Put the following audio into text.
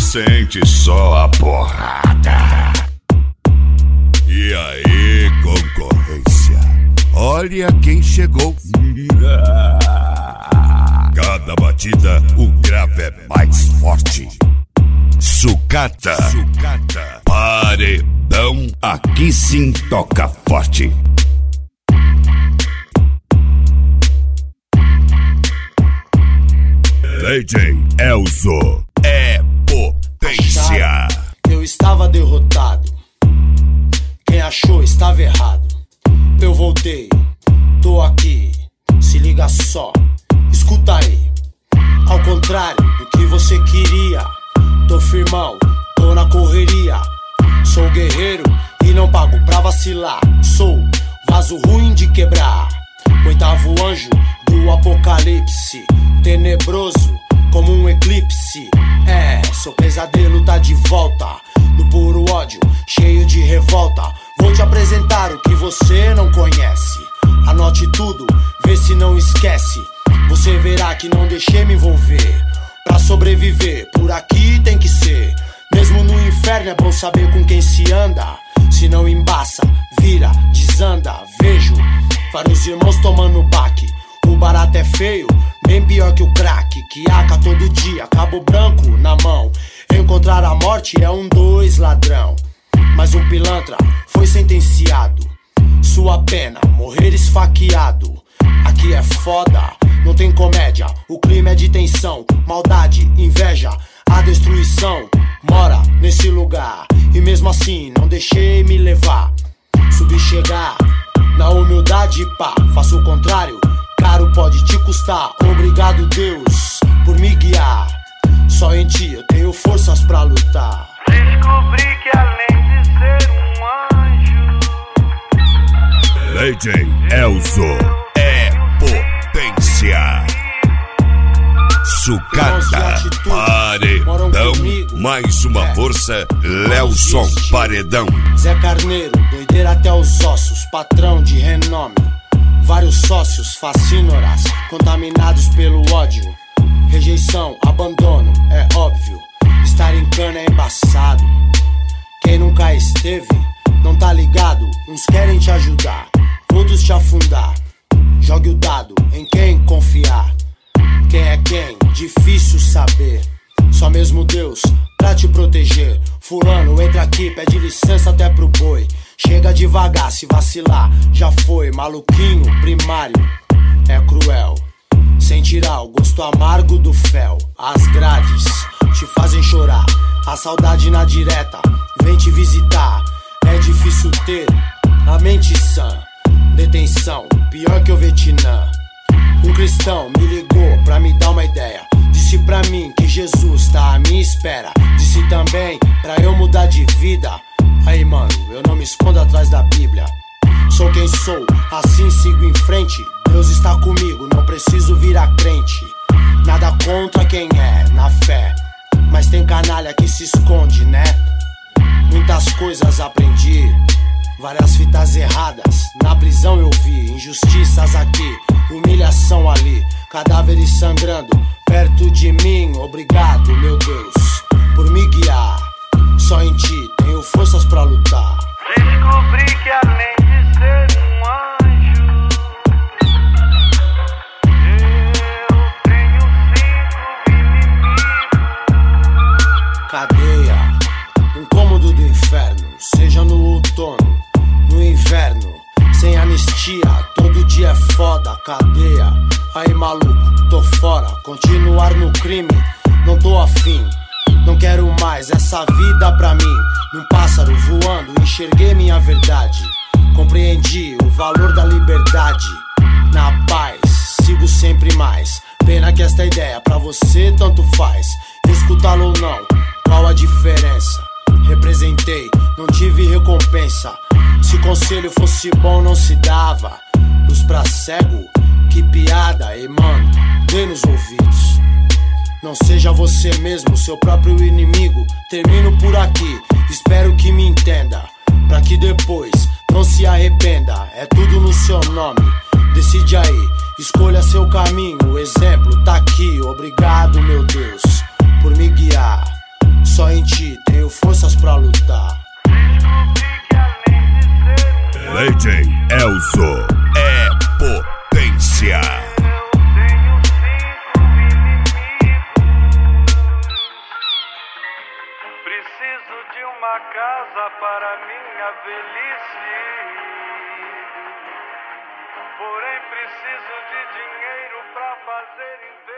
sente só a porrada. E aí, concorrência, olha quem chegou. Cada batida o grave é mais forte. Sucata, paredão, aqui sim toca forte. DJ Elzo é potência. Acharam que eu estava derrotado. Quem achou estava errado. Eu voltei, tô aqui. Se liga só, escuta aí. Ao contrário do que você queria, tô firmão, tô na correria. Sou guerreiro e não pago pra vacilar. Sou vaso ruim de quebrar. Oitavo anjo do apocalipse, tenebroso como um eclipse. É, seu pesadelo tá de volta, no puro ódio, cheio de revolta. Vou te apresentar o que você não conhece. Anote tudo, vê se não esquece. Você verá que não deixei me envolver. Pra sobreviver, por aqui tem que ser. Mesmo no inferno é bom saber com quem se anda. Se não embaça, vira, desanda. Vejo vários irmãos tomando baque. O barato é feio, bem pior que o crack. Que aca todo dia, cabo branco na mão. Encontrar a morte é 2 ladrão. Mas um pilantra foi sentenciado. Sua pena, morrer esfaqueado. Aqui é foda, não tem comédia. O clima é de tensão, maldade, inveja. A destruição mora nesse lugar. E mesmo assim não deixei me levar. Subi chegar na humildade, pá. Faço o contrário, caro pode te custar. Obrigado Deus por me guiar. Só em ti eu tenho forças pra lutar. Descobri que além de ser um anjo, DJ Elzo é potência. Sucata, paredão, mais uma força, Lelson Paredão. Zé Carneiro, doideira até os ossos, patrão de renome. Vários sócios, fascínoras, contaminados pelo ódio. Rejeição, abandono, é óbvio. Estar em cana é embaçado. Quem nunca esteve, não tá ligado. Uns querem te ajudar, outros te afundar. Jogue o dado em quem confiar. Quem é quem? Difícil saber. Só mesmo Deus pra te proteger. Fulano, entra aqui, pede licença até pro boi. Chega devagar, se vacilar, já foi. Maluquinho, primário, é cruel. Sem tirar o gosto amargo do fel. As grades te fazem chorar. A saudade na direta vem te visitar. É difícil ter a mente sã. Detenção, pior que o Vietnã. Um cristão me ligou pra me dar uma ideia. Disse pra mim que Jesus tá à minha espera. Disse também pra eu mudar de vida. Aí mano, eu não me escondo atrás da Bíblia. Sou quem sou, assim sigo em frente. Deus está comigo, não preciso virar crente. Nada contra quem é, na fé. Mas tem canalha que se esconde, né? Muitas coisas aprendi, várias fitas erradas. Na prisão eu vi injustiças aqui, humilhação ali, cadáveres sangrando perto de mim. Obrigado, meu Deus, por me guiar. Só em ti tenho forças pra lutar. descobri que além de ser um anjo, eu tenho 5 inimigos. Cadeia, um cômodo do inferno. Seja no outono, no inverno, sem anistia, todo dia é foda. Cadeia, aí maluco, tô fora. Continuar no crime, não tô afim. Não quero mais essa vida pra mim. Num pássaro voando, enxerguei minha verdade. Compreendi o valor da liberdade. Na paz, sigo sempre mais. Pena que esta ideia pra você tanto faz. Escutá-lo ou não, qual a diferença? Representei, não tive recompensa. Se conselho fosse bom não se dava. Luz pra cego, que piada. E mano, dê nos ouvidos. Não seja você mesmo, seu próprio inimigo. Termino por aqui, espero que me entenda. Pra que depois não se arrependa. É tudo no seu nome, decide aí. Escolha seu caminho, o exemplo tá aqui. Obrigado, meu Deus, por me guiar. Só só em ti tenho forças pra lutar. DJ Elzo é potência. Preciso de uma casa para minha velhice, porém preciso de dinheiro pra fazer investimento.